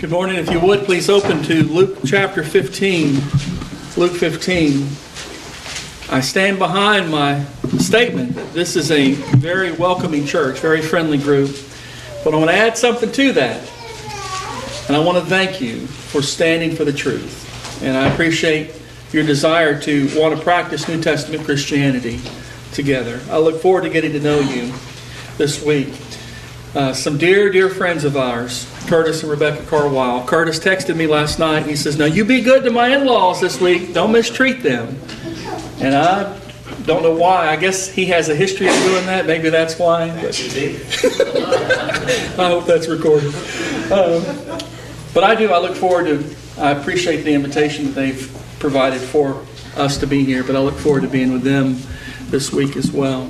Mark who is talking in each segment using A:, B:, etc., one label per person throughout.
A: Good morning. If you would, please open to Luke chapter 15. Luke 15. I stand behind my statement that this is a very welcoming church, very friendly group. But I want to add something to that. And I want to thank you for standing for the truth. And I appreciate your desire to want to practice New Testament Christianity together. I look forward to getting to know you this week. Some dear friends of ours, Curtis and Rebecca Carwile. Curtis texted me last night. He says, "Now you be good to my in-laws this week. Don't mistreat them." And I don't know why. I guess he has a history of doing that. Maybe that's why. I hope that's recorded. But I do. I look forward to, I appreciate the invitation that they've provided for us to be here. But I look forward to being with them this week as well.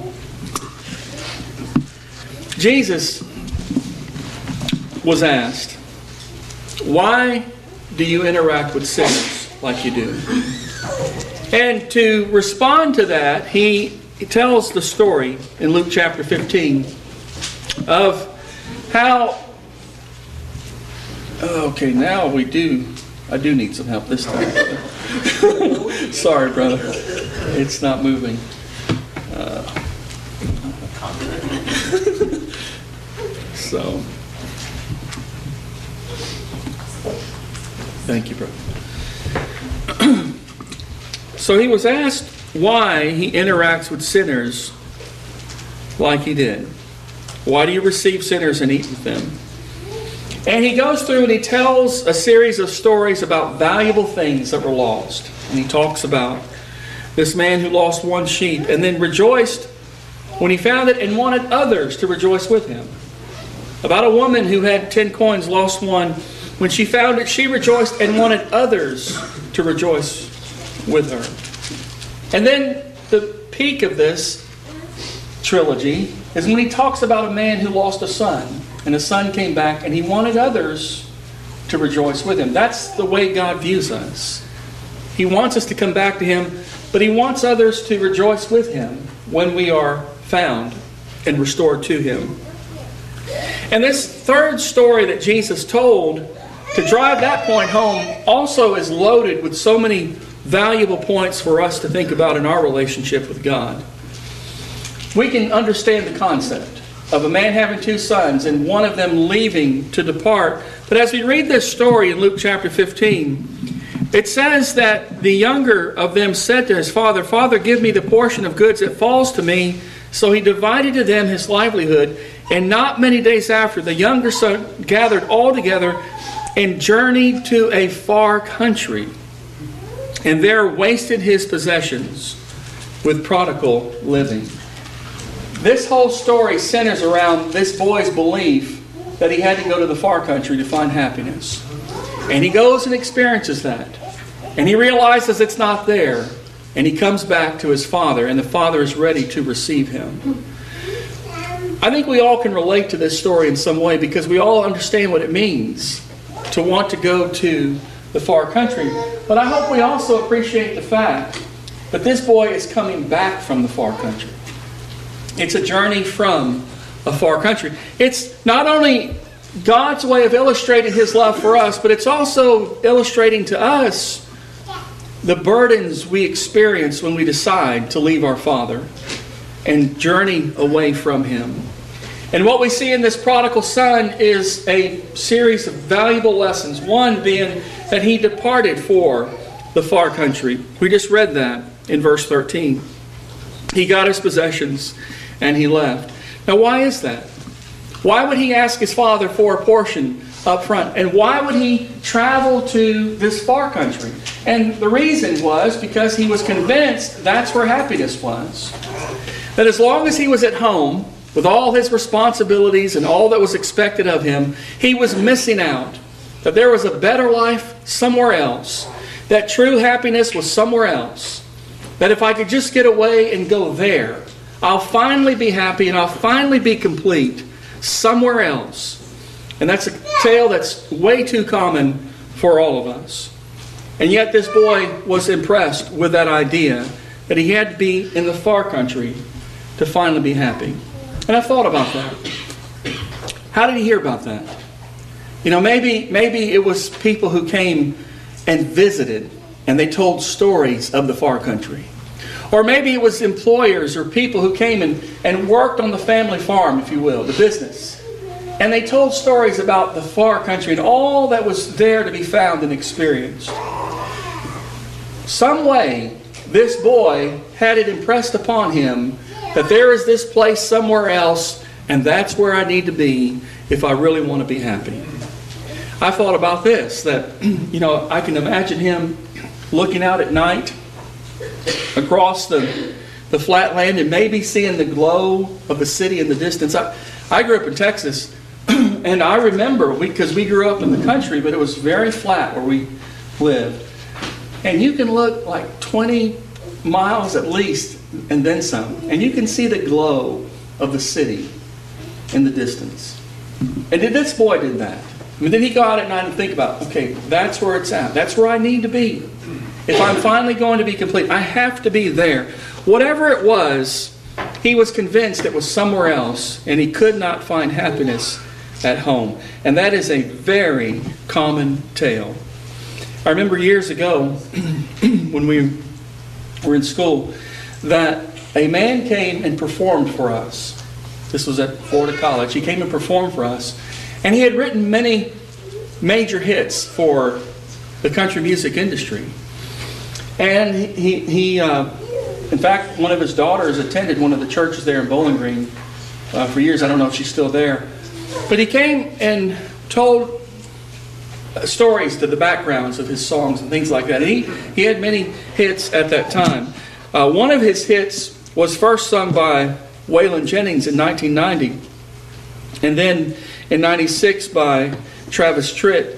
A: Jesus was asked, "Why do you interact with sinners like you do?" And to respond to that, he tells the story in Luke chapter 15 of how... Okay, now I do need some help this time. Sorry, brother. It's not moving. Thank you, brother. So he was asked why he interacts with sinners like he did. Why do you receive sinners and eat with them? And he goes through and he tells a series of stories about valuable things that were lost. And he talks about this man who lost one sheep and then rejoiced when he found it and wanted others to rejoice with him. About a woman who had 10 coins, lost one. When she found it, she rejoiced and wanted others to rejoice with her. And then the peak of this trilogy is when he talks about a man who lost a son. And the son came back and he wanted others to rejoice with him. That's the way God views us. He wants us to come back to Him, but He wants others to rejoice with Him when we are found and restored to Him. And this third story that Jesus told, to drive that point home, also is loaded with so many valuable points for us to think about in our relationship with God. We can understand the concept of a man having 2 sons and one of them leaving to depart. But as we read this story in Luke chapter 15, it says that the younger of them said to his father, "Father, give me the portion of goods that falls to me." So he divided to them his livelihood. And not many days after, the younger son gathered all together and journeyed to a far country, and there wasted his possessions with prodigal living. This whole story centers around this boy's belief that he had to go to the far country to find happiness. And he goes and experiences that. And he realizes it's not there. And he comes back to his father, and the father is ready to receive him. I think we all can relate to this story in some way because we all understand what it means to want to go to the far country. But I hope we also appreciate the fact that this boy is coming back from the far country. It's a journey from a far country. It's not only God's way of illustrating His love for us, but it's also illustrating to us the burdens we experience when we decide to leave our Father and journey away from Him. And what we see in this prodigal son is a series of valuable lessons. One being that he departed for the far country. We just read that in verse 13. He got his possessions and he left. Now why is that? Why would he ask his father for a portion up front? And why would he travel to this far country? And the reason was because he was convinced that's where happiness was. That as long as he was at home, with all his responsibilities and all that was expected of him, he was missing out. That there was a better life somewhere else. That true happiness was somewhere else. That if I could just get away and go there, I'll finally be happy and I'll finally be complete somewhere else. And that's a tale that's way too common for all of us. And yet this boy was impressed with that idea that he had to be in the far country to finally be happy. And I've thought about that. How did he hear about that? Maybe it was people who came and visited and they told stories of the far country. Or maybe it was employers or people who came and worked on the family farm, if you will, the business. And they told stories about the far country and all that was there to be found and experienced. Some way, this boy had it impressed upon him that there is this place somewhere else, and that's where I need to be if I really want to be happy. I thought about this, that, I can imagine him looking out at night across the flatland and maybe seeing the glow of the city in the distance. I grew up in Texas, and I remember, because we grew up in the country, but it was very flat where we lived. And you can look like 20 miles at least, and then some, and you can see the glow of the city in the distance. And this boy did that. Then he'd go out at night and think about, okay, that's where it's at. That's where I need to be. If I'm finally going to be complete, I have to be there. Whatever it was, he was convinced it was somewhere else, and he could not find happiness at home. And that is a very common tale. I remember years ago, when we were in school, that a man came and performed for us. This was at Florida College. He came and performed for us. And he had written many major hits for the country music industry. And he in fact, one of his daughters attended one of the churches there in Bowling Green for years. I don't know if she's still there. But he came and told stories to the backgrounds of his songs and things like that. And he had many hits at that time. One of his hits was first sung by Waylon Jennings in 1990. And then in 96 by Travis Tritt.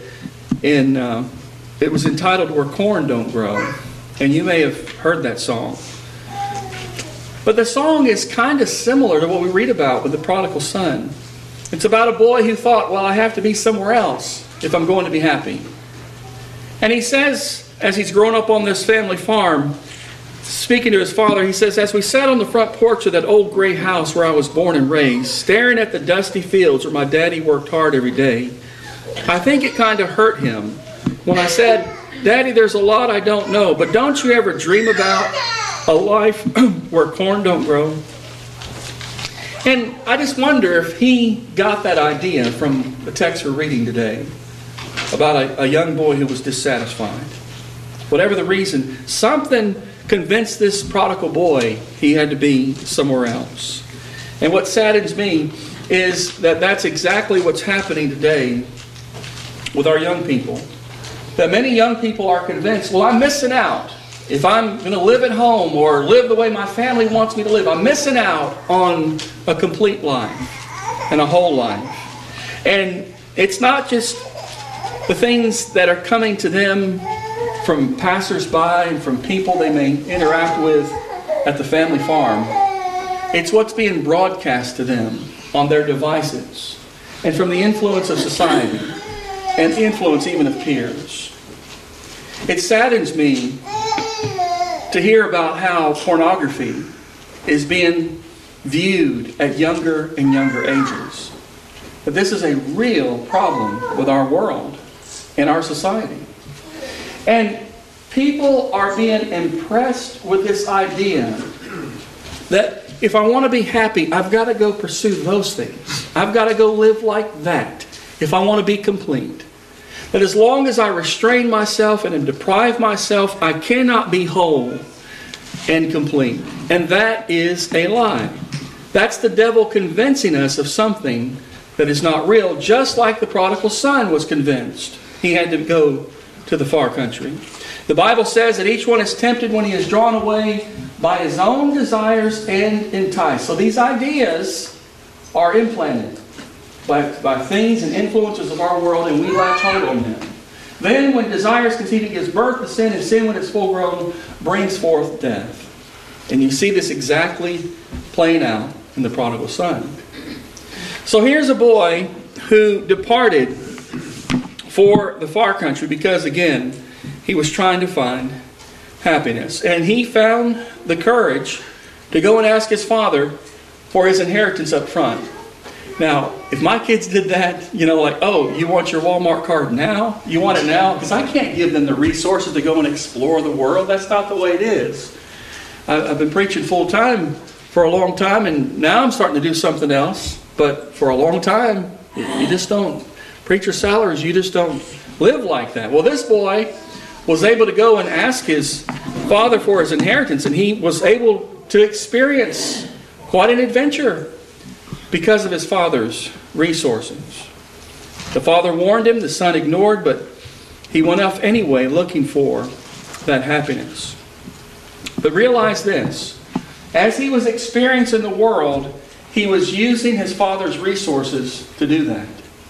A: It was entitled Where Corn Don't Grow. And you may have heard that song. But the song is kind of similar to what we read about with the prodigal son. It's about a boy who thought, well, I have to be somewhere else if I'm going to be happy. And he says, as he's grown up on this family farm, speaking to his father, he says, as we sat on the front porch of that old gray house where I was born and raised, staring at the dusty fields where my daddy worked hard every day, I think it kind of hurt him when I said, Daddy, there's a lot I don't know, but don't you ever dream about a life where corn don't grow? And I just wonder if he got that idea from the text we're reading today about a young boy who was dissatisfied. Whatever the reason, something convinced this prodigal boy he had to be somewhere else. And what saddens me is that that's exactly what's happening today with our young people. That many young people are convinced, well, I'm missing out. If I'm going to live at home or live the way my family wants me to live, I'm missing out on a complete life and a whole life. And it's not just the things that are coming to them from passersby and from people they may interact with at the family farm. It's what's being broadcast to them on their devices and from the influence of society and the influence even of peers. It saddens me to hear about how pornography is being viewed at younger and younger ages. But this is a real problem with our world and our society. And people are being impressed with this idea that if I want to be happy, I've got to go pursue those things. I've got to go live like that if I want to be complete. That as long as I restrain myself and deprive myself, I cannot be whole and complete. And that is a lie. That's the devil convincing us of something that is not real, just like the prodigal son was convinced he had to go to the far country. The Bible says that each one is tempted when he is drawn away by his own desires and enticed. So these ideas are implanted by things and influences of our world, and we latch hold on them. Then when desires conceive, it gives birth to sin, and sin, when it's full grown, brings forth death. And you see this exactly playing out in the prodigal son. So here's a boy who departed for the far country because, again, he was trying to find happiness. And he found the courage to go and ask his father for his inheritance up front. Now, if my kids did that, like, oh, you want your Walmart card now? You want it now? Because I can't give them the resources to go and explore the world. That's not the way it is. I've been preaching full time for a long time, and now I'm starting to do something else. But for a long time, you just don't. Preacher salaries, you just don't live like that. Well, this boy was able to go and ask his father for his inheritance, and he was able to experience quite an adventure because of his father's resources. The father warned him, the son ignored, but he went off anyway looking for that happiness. But realize this, as he was experiencing the world, he was using his father's resources to do that.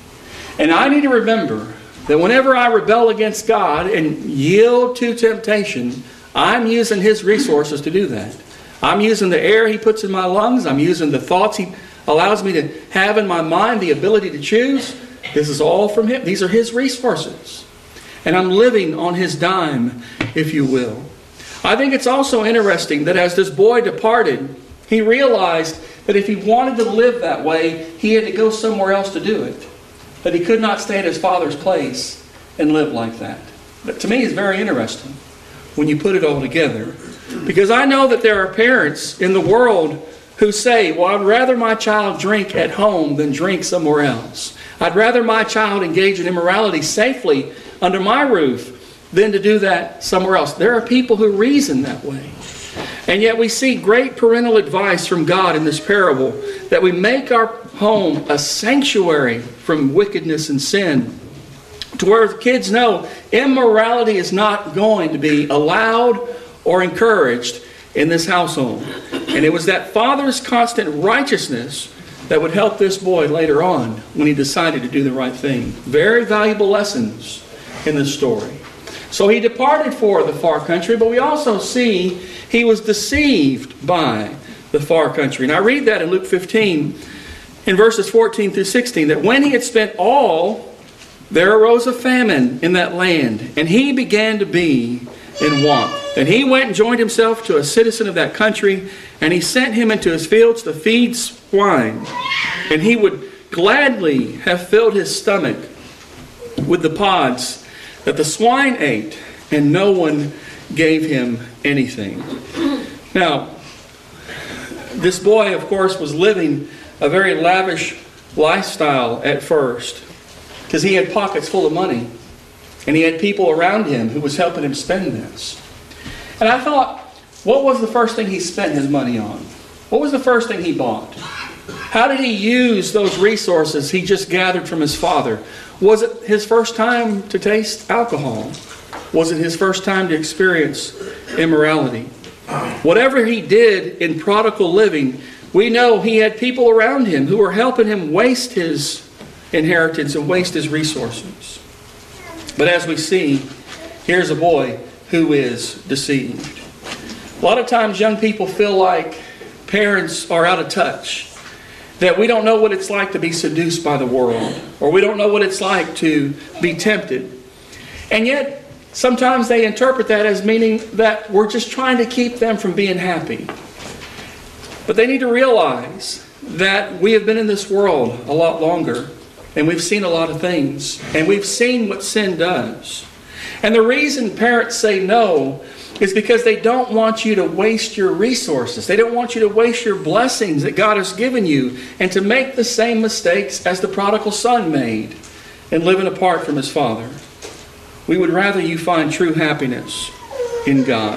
A: And I need to remember that whenever I rebel against God and yield to temptation, I'm using His resources to do that. I'm using the air He puts in my lungs. I'm using the thoughts He allows me to have in my mind, the ability to choose. This is all from Him. These are His resources. And I'm living on His dime, if you will. I think it's also interesting that as this boy departed, he realized that if he wanted to live that way, he had to go somewhere else to do it. That he could not stay at his father's place and live like that. But to me, it's very interesting when you put it all together. Because I know that there are parents in the world who say, well, I'd rather my child drink at home than drink somewhere else. I'd rather my child engage in immorality safely under my roof than to do that somewhere else. There are people who reason that way. And yet we see great parental advice from God in this parable that we make our home a sanctuary from wickedness and sin, to where the kids know immorality is not going to be allowed or encouraged in this household. And it was that father's constant righteousness that would help this boy later on when he decided to do the right thing. Very valuable lessons in this story. So he departed for the far country, but we also see he was deceived by the far country. And I read that in Luke 15, in verses 14 through 16, that when he had spent all, there arose a famine in that land, and he began to be in want. And he went and joined himself to a citizen of that country, and he sent him into his fields to feed swine. And he would gladly have filled his stomach with the pods that the swine ate, and no one gave him anything. Now, this boy, of course, was living a very lavish lifestyle at first, because he had pockets full of money, and he had people around him who was helping him spend this. And I thought, what was the first thing he spent his money on? What was the first thing he bought? How did he use those resources he just gathered from his father? Was it his first time to taste alcohol? Was it his first time to experience immorality? Whatever he did in prodigal living, we know he had people around him who were helping him waste his inheritance and waste his resources. But as we see, here's a boy who is deceived. A lot of times young people feel like parents are out of touch, that we don't know what it's like to be seduced by the world, or we don't know what it's like to be tempted. And yet, sometimes they interpret that as meaning that we're just trying to keep them from being happy. But they need to realize that we have been in this world a lot longer, and we've seen a lot of things, and we've seen what sin does. And the reason parents say no is because they don't want you to waste your resources. They don't want you to waste your blessings that God has given you and to make the same mistakes as the prodigal son made in living apart from his father. We would rather you find true happiness in God.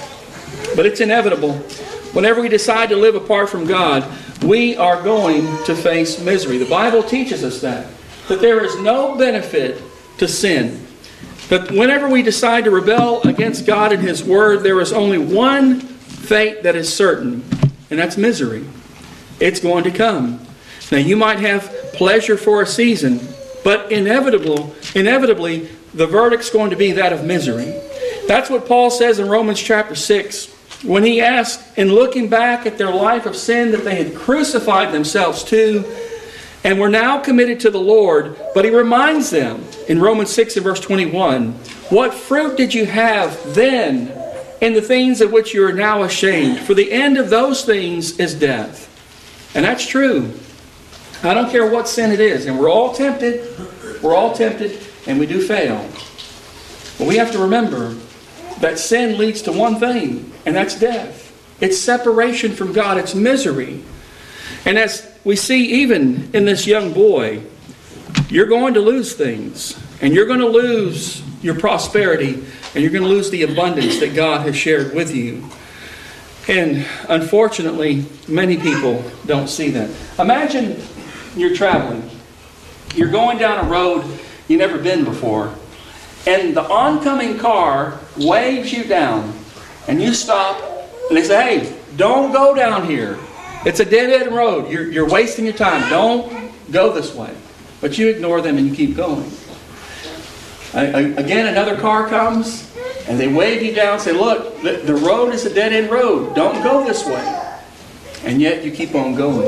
A: But it's inevitable. Whenever we decide to live apart from God, we are going to face misery. The Bible teaches us that there is no benefit to sin. That whenever we decide to rebel against God and His Word, there is only one fate that is certain, and that's misery. It's going to come. Now, you might have pleasure for a season, but inevitably, the verdict's going to be that of misery. That's what Paul says in Romans chapter 6, when he asks, in looking back at their life of sin that they had crucified themselves to, and were now committed to the Lord, but he reminds them in Romans 6 and verse 21, what fruit did you have then in the things of which you are now ashamed? For the end of those things is death. And that's true. I don't care what sin it is. And we're all tempted. We're all tempted, and we do fail. But we have to remember that sin leads to one thing, and that's death. It's separation from God. It's misery. And as we see even in this young boy, you're going to lose things. And you're going to lose your prosperity. And you're going to lose the abundance that God has shared with you. And unfortunately, many people don't see that. Imagine you're traveling. You're going down a road you've never been before. And the oncoming car waves you down. And you stop. And they say, hey, don't go down here. It's a dead-end road. You're wasting your time. Don't go this way. But you ignore them and you keep going. Again, another car comes and they wave you down and say, look, the road is a dead-end road. Don't go this way. And yet you keep on going.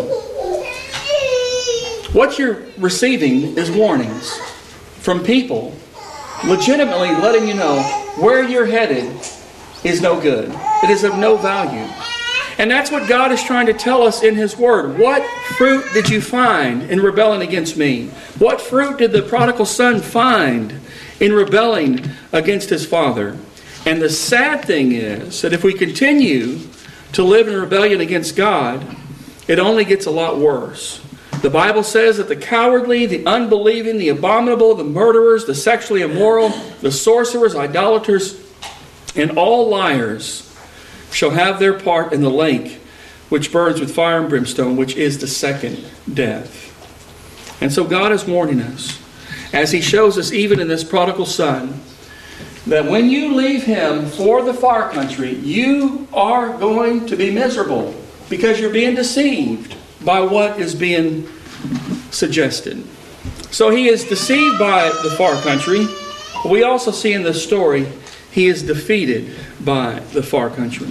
A: What you're receiving is warnings from people legitimately letting you know where you're headed is no good. It is of no value. And that's what God is trying to tell us in His Word. What fruit did you find in rebelling against me? What fruit did the prodigal son find in rebelling against his father? And the sad thing is that if we continue to live in rebellion against God, it only gets a lot worse. The Bible says that the cowardly, the unbelieving, the abominable, the murderers, the sexually immoral, the sorcerers, idolaters, and all liars shall have their part in the lake which burns with fire and brimstone, which is the second death. And so God is warning us, as He shows us even in this prodigal son, that when you leave him for the far country, you are going to be miserable because you're being deceived by what is being suggested. So he is deceived by the far country. We also see in this story he is defeated by the far country.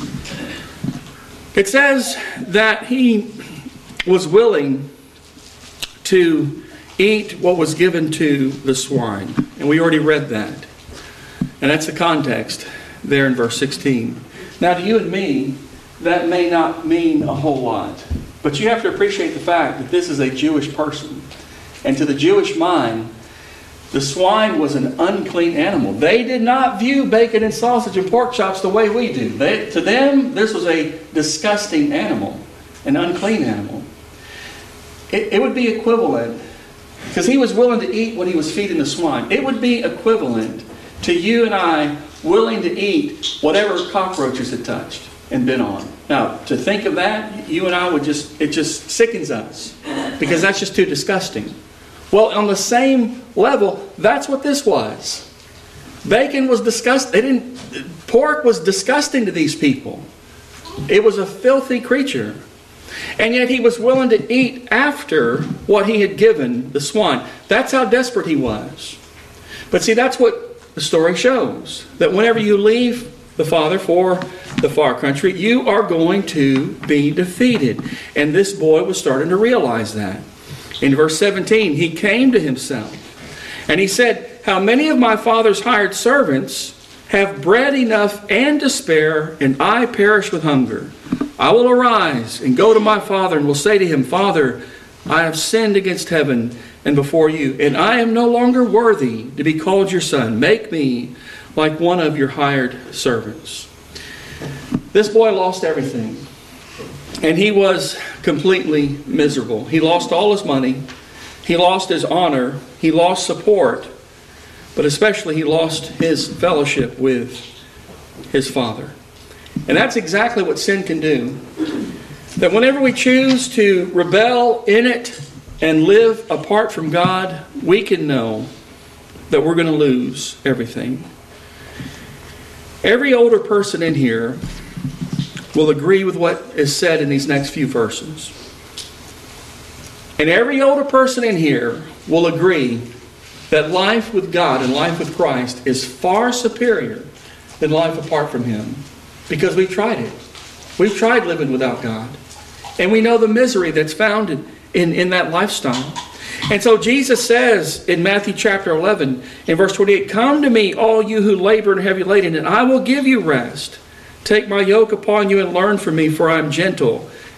A: It says that he was willing to eat what was given to the swine. And we already read that. And that's the context there in verse 16. Now to you and me, that may not mean a whole lot. But you have to appreciate the fact that this is a Jewish person. And to the Jewish mind, the swine was an unclean animal. They did not view bacon and sausage and pork chops the way we do. To them, this was a disgusting animal, an unclean animal. It would be equivalent, because he was willing to eat what he was feeding the swine. It would be equivalent to you and I willing to eat whatever cockroaches had touched and been on. Now, to think of that, you and I would it just sickens us, because that's just too disgusting. Well, on the same level, that's what this was. Bacon was disgusting. Pork was disgusting to these people. It was a filthy creature. And yet he was willing to eat after what he had given the swine. That's how desperate he was. But see, that's what the story shows. That whenever you leave the Father for the far country, you are going to be defeated. And this boy was starting to realize that. In verse 17, he came to himself. And he said, how many of my father's hired servants have bread enough and to spare, and I perish with hunger? I will arise and go to my father, and will say to him, Father, I have sinned against heaven and before you, and I am no longer worthy to be called your son. Make me like one of your hired servants. This boy lost everything. And he was completely miserable. He lost all his money. He lost his honor. He lost support. But especially he lost his fellowship with his father. And that's exactly what sin can do. That whenever we choose to rebel in it and live apart from God, we can know that we're going to lose everything. Every older person in here will agree with what is said in these next few verses. And every older person in here will agree that life with God and life with Christ is far superior than life apart from Him. Because we've tried it. We've tried living without God. And we know the misery that's found in that lifestyle. And so Jesus says in Matthew chapter 11, in verse 28, come to me, all you who labor and are heavy laden, and I will give you rest. Take my yoke upon you and learn from me, for I am gentle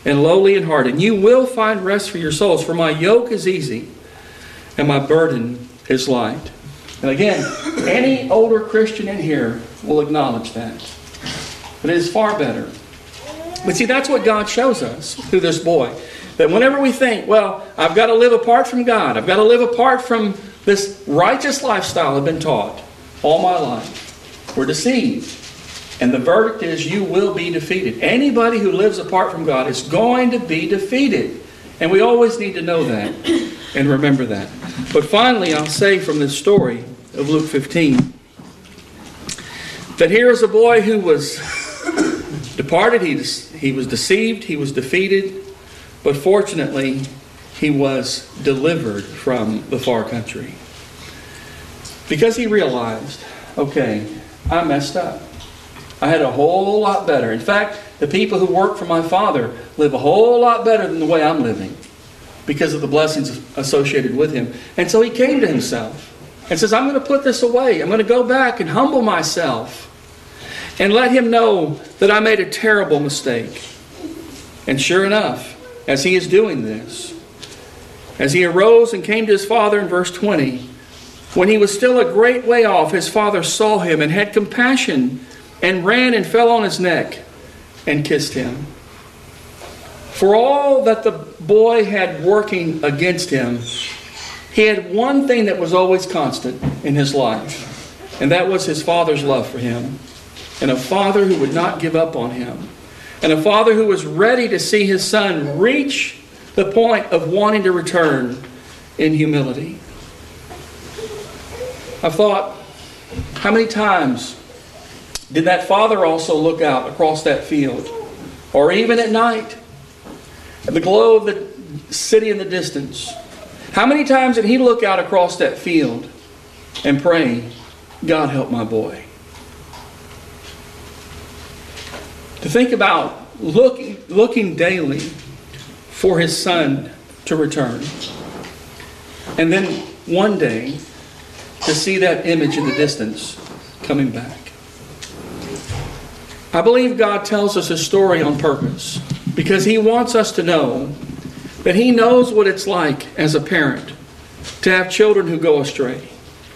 A: and lowly in heart, and you will find rest for your souls. For my yoke is easy, and my burden is light. And again, any older Christian in here will acknowledge that. But it is far better. But see, that's what God shows us through this boy. That whenever we think, well, I've got to live apart from God, I've got to live apart from this righteous lifestyle I've been taught all my life, we're deceived. And the verdict is you will be defeated. Anybody who lives apart from God is going to be defeated. And we always need to know that and remember that. But finally, I'll say from this story of Luke 15, that here is a boy who was departed, he was deceived, he was defeated, but fortunately, he was delivered from the far country. Because he realized, okay, I messed up. I had a whole lot better. In fact, the people who work for my father live a whole lot better than the way I'm living because of the blessings associated with him. And so he came to himself and says, I'm going to put this away. I'm going to go back and humble myself and let him know that I made a terrible mistake. And sure enough, as he is doing this, as he arose and came to his father in verse 20, when he was still a great way off, his father saw him and had compassion and ran and fell on his neck and kissed him. For all that the boy had working against him, he had one thing that was always constant in his life, and that was his father's love for him, and a father who would not give up on him, and a father who was ready to see his son reach the point of wanting to return in humility. I thought, how many times did that father also look out across that field? Or even at night, at the glow of the city in the distance. How many times did he look out across that field and pray, God help my boy? To think about looking daily for his son to return. And then one day to see that image in the distance coming back. I believe God tells us a story on purpose because He wants us to know that He knows what it's like as a parent to have children who go astray.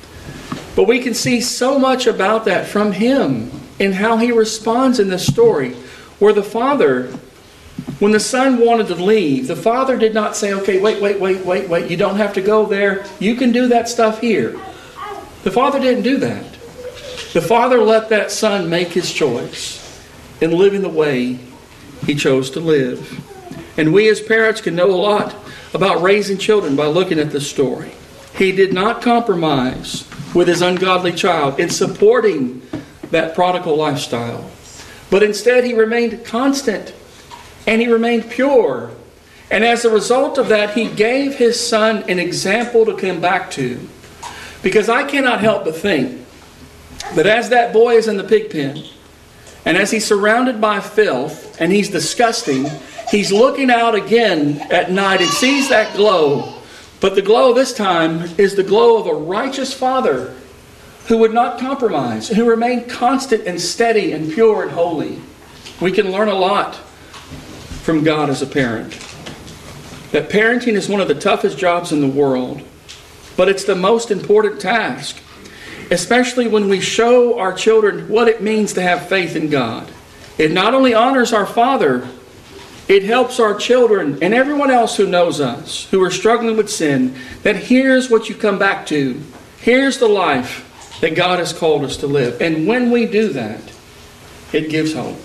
A: But we can see so much about that from Him in how He responds in this story, where the father, when the son wanted to leave, the father did not say, okay, wait, you don't have to go there. You can do that stuff here. The father didn't do that. The father let that son make his choice in living the way he chose to live. And we as parents can know a lot about raising children by looking at this story. He did not compromise with his ungodly child in supporting that prodigal lifestyle. But instead he remained constant and he remained pure. And as a result of that, he gave his son an example to come back to. Because I cannot help but think that as that boy is in the pig pen, and as he's surrounded by filth, and he's disgusting, he's looking out again at night and sees that glow. But the glow this time is the glow of a righteous father who would not compromise, who remained constant and steady and pure and holy. We can learn a lot from God as a parent. That parenting is one of the toughest jobs in the world, but it's the most important task, especially when we show our children what it means to have faith in God. It not only honors our Father, it helps our children and everyone else who knows us, who are struggling with sin, that here's what you come back to. Here's the life that God has called us to live. And when we do that, it gives hope.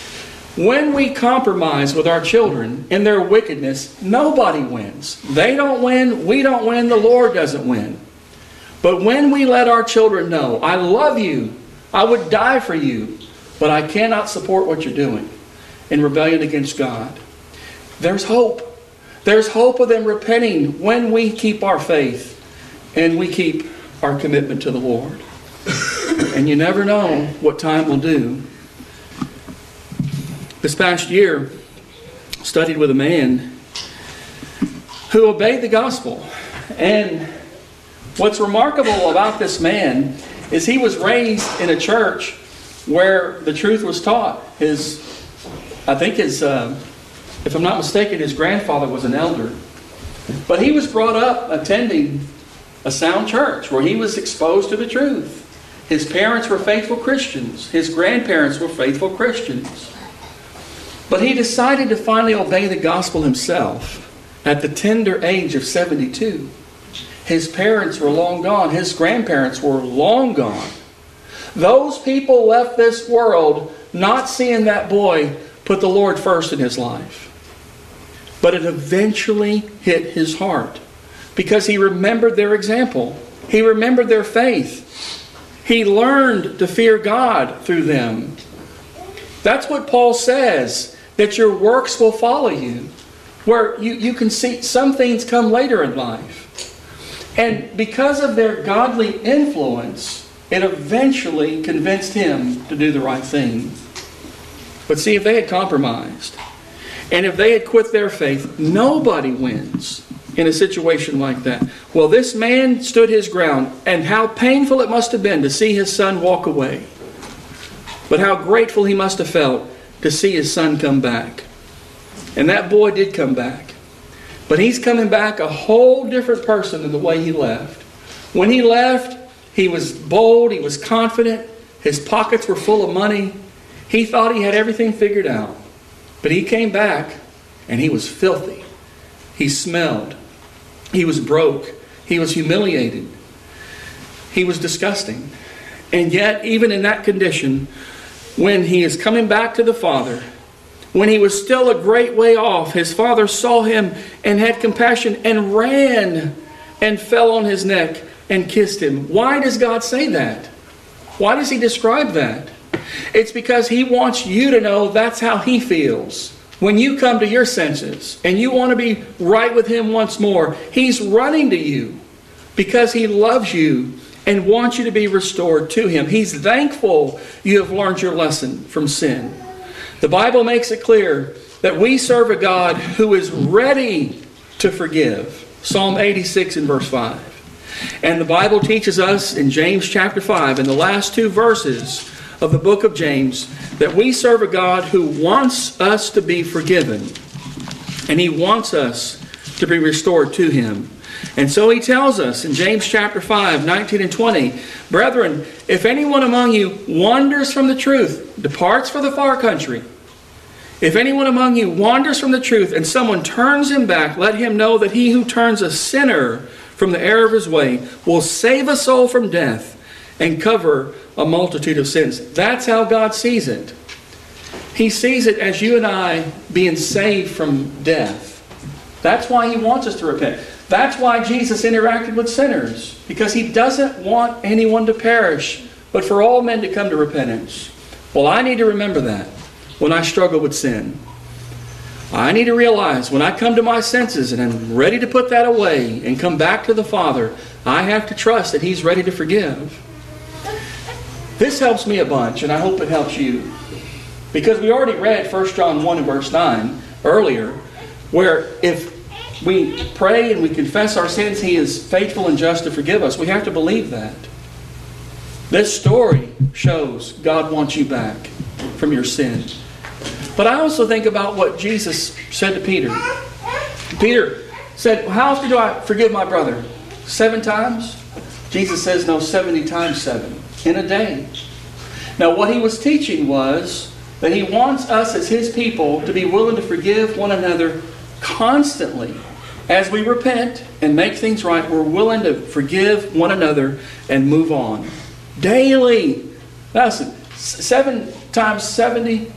A: When we compromise with our children in their wickedness, nobody wins. They don't win, we don't win, the Lord doesn't win. But when we let our children know, I love you, I would die for you, but I cannot support what you're doing in rebellion against God, there's hope. There's hope of them repenting when we keep our faith and we keep our commitment to the Lord. And you never know what time will do. This past year, studied with a man who obeyed the gospel. And what's remarkable about this man is he was raised in a church where the truth was taught. His If I'm not mistaken, his grandfather was an elder. But he was brought up attending a sound church where he was exposed to the truth. His parents were faithful Christians. His grandparents were faithful Christians. But he decided to finally obey the gospel himself at the tender age of 72. His parents were long gone. His grandparents were long gone. Those people left this world not seeing that boy put the Lord first in his life. But it eventually hit his heart because he remembered their example. He remembered their faith. He learned to fear God through them. That's what Paul says, that your works will follow you. Where you can see some things come later in life. And because of their godly influence, it eventually convinced him to do the right thing. But see, if they had compromised, and if they had quit their faith, nobody wins in a situation like that. Well, this man stood his ground, and how painful it must have been to see his son walk away. But how grateful he must have felt to see his son come back. And that boy did come back. But he's coming back a whole different person than the way he left. When he left, he was bold, he was confident, his pockets were full of money. He thought he had everything figured out. But he came back and he was filthy. He smelled. He was broke. He was humiliated. He was disgusting. And yet, even in that condition, when he is coming back to the Father, when he was still a great way off, his father saw him and had compassion and ran and fell on his neck and kissed him. Why does God say that? Why does he describe that? It's because he wants you to know that's how he feels. When you come to your senses and you want to be right with him once more, he's running to you because he loves you and wants you to be restored to him. He's thankful you have learned your lesson from sin. The Bible makes it clear that we serve a God who is ready to forgive. Psalm 86 and verse 5. And the Bible teaches us in James chapter 5, in the last two verses of the book of James, that we serve a God who wants us to be forgiven. And he wants us to be restored to him. And so he tells us in James chapter 5, 19 and 20, Brethren, if anyone among you wanders from the truth, departs for the far country, if anyone among you wanders from the truth and someone turns him back, let him know that he who turns a sinner from the error of his way will save a soul from death and cover a multitude of sins. That's how God sees it. He sees it as you and I being saved from death. That's why he wants us to repent. That's why Jesus interacted with sinners, because he doesn't want anyone to perish, but for all men to come to repentance. Well, I need to remember that when I struggle with sin. I need to realize when I come to my senses and I'm ready to put that away and come back to the Father, I have to trust that he's ready to forgive. This helps me a bunch, and I hope it helps you. Because we already read 1 John 1 and verse 9 earlier, where if we pray and we confess our sins, he is faithful and just to forgive us. We have to believe that. This story shows God wants you back from your sin. But I also think about what Jesus said to Peter. Peter said, how often do I forgive my brother? 7 times? Jesus says, no, 70 times 7 in a day. Now what he was teaching was that he wants us as his people to be willing to forgive one another constantly. As we repent and make things right, we're willing to forgive one another and move on. Daily. Listen, 7 times 70,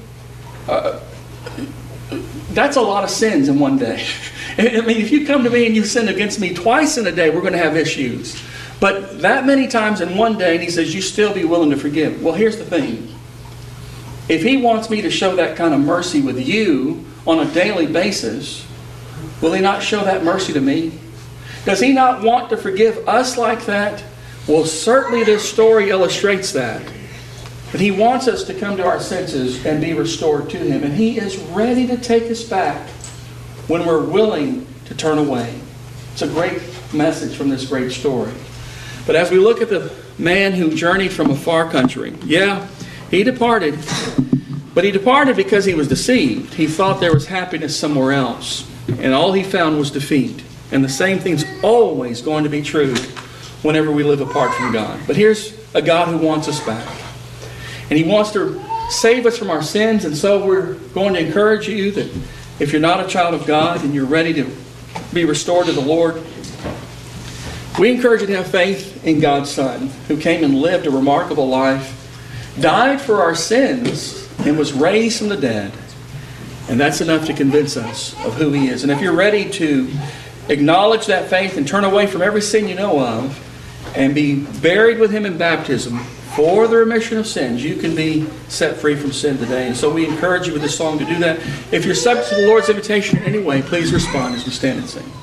A: that's a lot of sins in one day. I mean, if you come to me and you sin against me twice in a day, we're going to have issues. But that many times in one day, and he says, you still be willing to forgive. Well, here's the thing. If he wants me to show that kind of mercy with you on a daily basis, will he not show that mercy to me? Does he not want to forgive us like that? Well, certainly this story illustrates that. But he wants us to come to our senses and be restored to him. And he is ready to take us back when we're willing to turn away. It's a great message from this great story. But as we look at the man who journeyed from a far country, yeah, he departed. But he departed because he was deceived. He thought there was happiness somewhere else. And all he found was defeat. And the same thing's always going to be true whenever we live apart from God. But here's a God who wants us back. And He wants to save us from our sins. And so we're going to encourage you that if you're not a child of God and you're ready to be restored to the Lord, we encourage you to have faith in God's Son, who came and lived a remarkable life, died for our sins, and was raised from the dead. And that's enough to convince us of who He is. And if you're ready to acknowledge that faith and turn away from every sin you know of and be buried with Him in baptism for the remission of sins, you can be set free from sin today. And so we encourage you with this song to do that. If you're subject to the Lord's invitation in any way, please respond as we stand and sing.